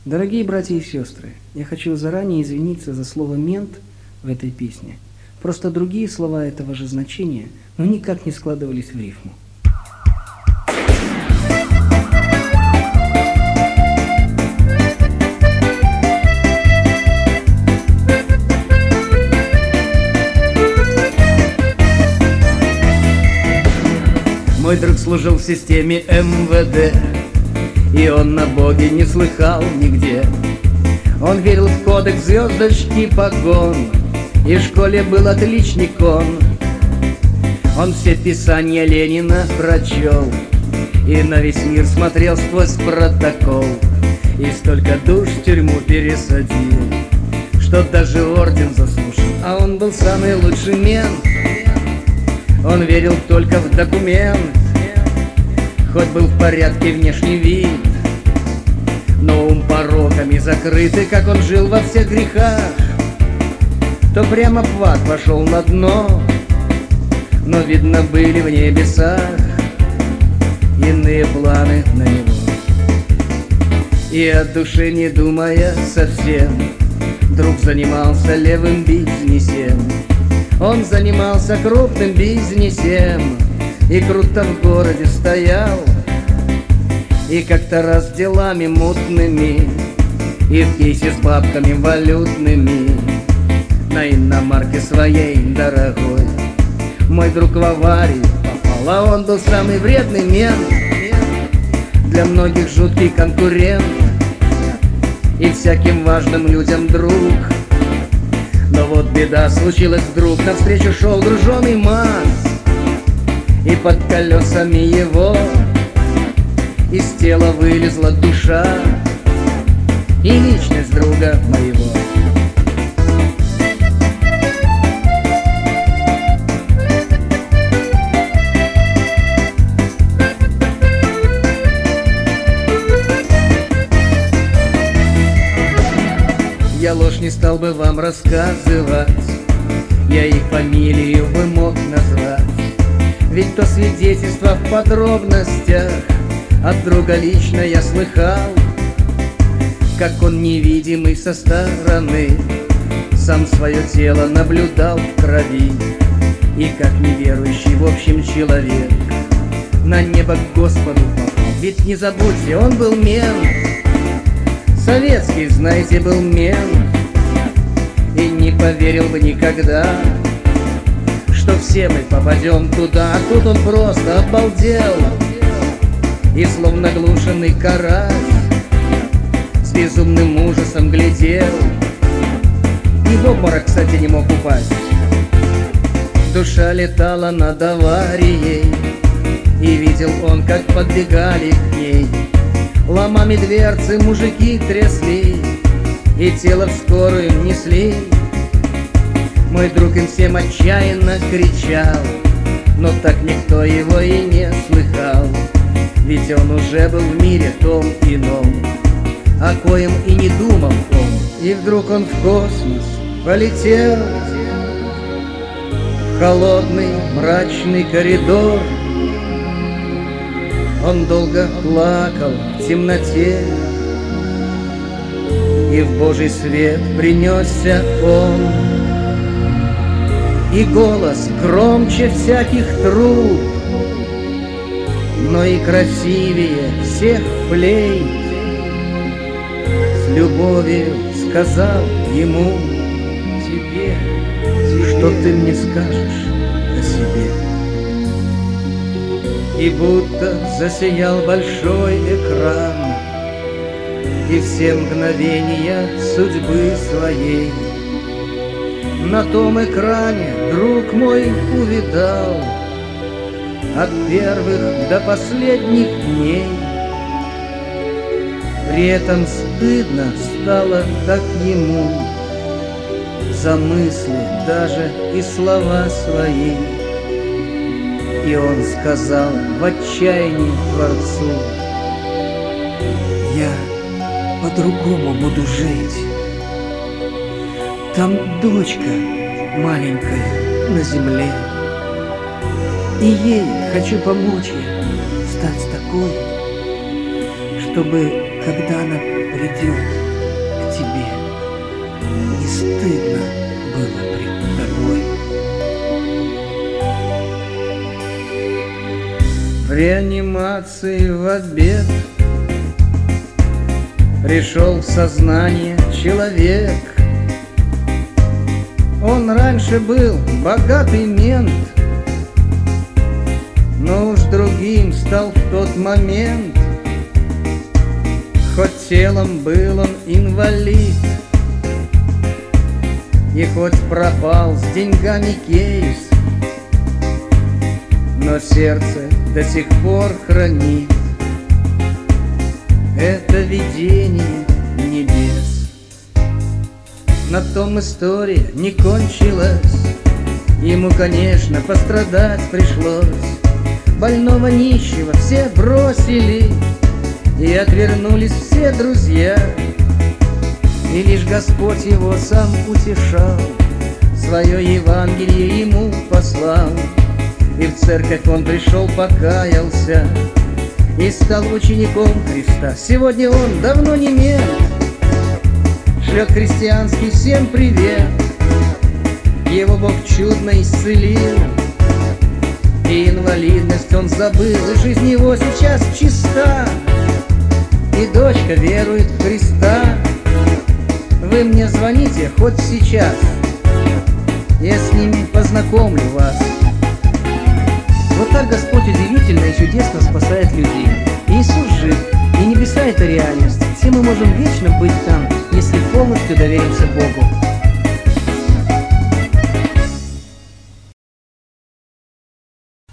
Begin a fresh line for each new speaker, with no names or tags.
Дорогие братья и сестры, я хочу заранее извиниться за слово «мент» в этой песне. Просто другие слова этого же значения, но никак не складывались в рифму. Мой друг служил в системе МВД, и он на Боге не слыхал нигде. Он верил в кодекс звездочки погон, и в школе был отличником. Он все писания Ленина прочел, и на весь мир смотрел сквозь протокол. И столько душ в тюрьму пересадил, что даже орден заслужил. А он был самый лучший мент, он верил только в документ. Хоть был в порядке внешний вид, но ум пороками закрытый, как он жил во всех грехах, то прямо в ад пошел на дно. Но видно были в небесах иные планы на него. И от души не думая совсем, друг занимался левым бизнесом. Он занимался крупным бизнесом и круто в городе стоял. И как-то раз делами мутными и в кейсе с бабками валютными на иномарке своей дорогой мой друг в аварию попал. А он был самый вредный мент, для многих жуткий конкурент и всяким важным людям друг. Но вот беда случилась вдруг, навстречу шел груженый МАЗ, и под колесами его из тела вылезла душа и личность друга моего. Я ложь не стал бы вам рассказывать, я их фамилию бы мог назвать, ведь то свидетельство в подробностях от друга лично я слыхал, как он невидимый со стороны сам свое тело наблюдал в крови. И как неверующий в общем человек на небо к Господу попал. Ведь не забудьте, он был мент, советский, знаете, был мент, и не поверил бы никогда, что все мы попадем туда. А тут он просто обалдел и словно глушенный карась с безумным ужасом глядел, и в обморок, кстати, не мог упасть. Душа летала над аварией, и видел он, как подбегали к ней. Ломами дверцы мужики трясли, и тело в скорую несли. Мой друг им всем отчаянно кричал, но так никто его и не слыхал, ведь он уже был в мире том ином, о коем и не думал он. И вдруг он в космос полетел, в холодный мрачный коридор. Он долго плакал в темноте, и в Божий свет принесся он. И голос громче всяких труб, но и красивее всех флейт, с любовью сказал ему: тебе, что ты мне скажешь о себе. И будто засиял большой экран, и все мгновения судьбы своей на том экране друг мой увидал от первых до последних дней. При этом стыдно стало так ему за мысли даже и слова свои. И он сказал в отчаянии Творцу: я по-другому буду жить. Там дочка маленькая на земле, и ей хочу помочь я стать такой, чтобы, когда она придет тебе не стыдно было пред тобой? В реанимации в обед пришел в сознание человек. Он раньше был богатый мент, но уж другим стал в тот момент. Хоть телом был он инвалид, и хоть пропал с деньгами кейс, но сердце до сих пор хранит это видение небес. На том история не кончилась, ему, конечно, пострадать пришлось. Больного нищего все бросили, и отвернулись все друзья. И лишь Господь его сам утешал, свое Евангелие ему послал. И в церковь он пришел, покаялся и стал учеником Христа. Сегодня он давно не мент, шлет христианский всем привет. Его Бог чудно исцелил, и инвалидность он забыл, и жизнь его сейчас чиста, и дочка верует в Христа. Вы мне звоните хоть сейчас, я с ними познакомлю вас. Вот так Господь удивительно и чудесно спасает людей. Иисус жив, и небеса — это реальность. Все мы можем вечно быть там, если полностью доверимся Богу.